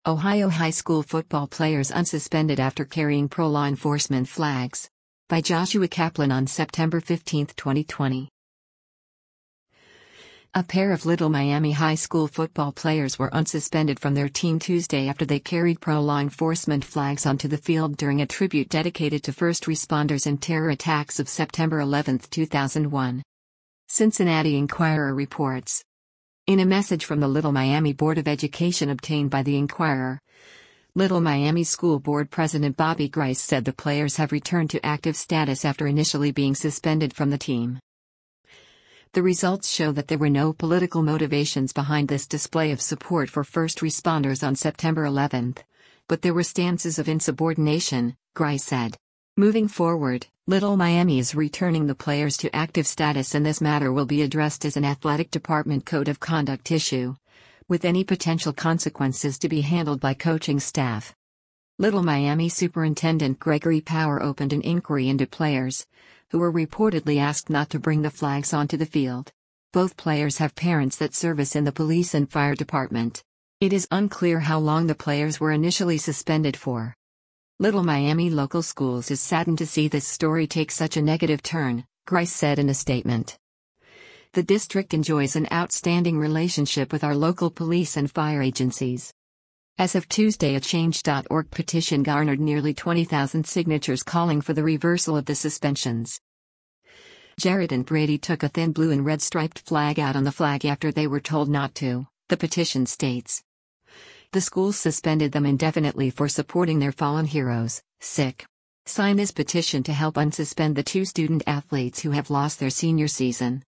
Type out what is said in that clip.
Ohio high school football players unsuspended after carrying pro-law enforcement flags. By Joshua Kaplan on September 15, 2020. A pair of Little Miami high school football players were unsuspended from their team Tuesday after they carried pro-law enforcement flags onto the field during a tribute dedicated to first responders in terror attacks of September 11, 2001. Cincinnati Enquirer reports. In a message from the Little Miami Board of Education obtained by the Enquirer, Little Miami School Board President Bobby Grice said the players have returned to active status after initially being suspended from the team. The results show that there were no political motivations behind this display of support for first responders on September 11, but there were stances of insubordination, Grice said. Moving forward, Little Miami is returning the players to active status, and this matter will be addressed as an athletic department code of conduct issue, with any potential consequences to be handled by coaching staff. Little Miami Superintendent Gregory Power opened an inquiry into players, who were reportedly asked not to bring the flags onto the field. Both players have parents that service in the police and fire department. It is unclear how long the players were initially suspended for. Little Miami local schools is saddened to see this story take such a negative turn, Grice said in a statement. The district enjoys an outstanding relationship with our local police and fire agencies. As of Tuesday, a Change.org petition garnered nearly 20,000 signatures calling for the reversal of the suspensions. Jared and Brady took a thin blue and red striped flag out on the flag after they were told not to, the petition states. The schools suspended them indefinitely for supporting their fallen heroes. Sick. Sign this petition to help unsuspend the two student athletes who have lost their senior season.